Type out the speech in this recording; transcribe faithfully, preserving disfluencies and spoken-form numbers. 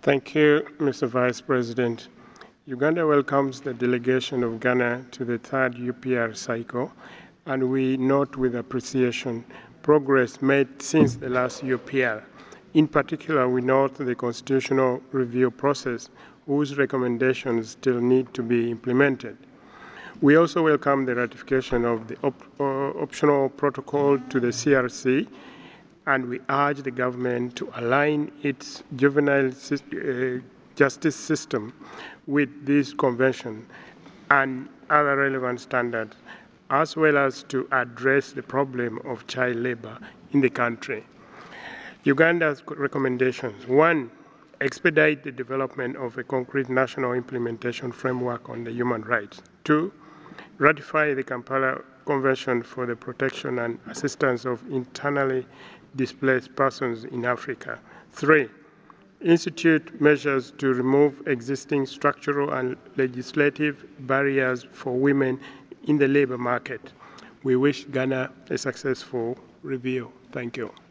Thank you, Mister Vice President. Uganda welcomes the delegation of Ghana to the third U P R cycle, and we note with appreciation progress made since the last U P R. In particular, we note the constitutional review process, whose recommendations still need to be implemented. We also welcome the ratification of the op uh, optional protocol to the C R C, and we urge the government to align its juvenile uh, justice system with this convention and other relevant standards, as well as to address the problem of child labor in the country. Uganda's recommendations: one, expedite the development of a concrete national implementation framework on the human rights. Two, ratify the Kampala Convention for the Protection and Assistance of Internally Displaced Persons in Africa. Three, institute measures to remove existing structural and legislative barriers for women in the labor market. We wish Ghana a successful review. Thank you.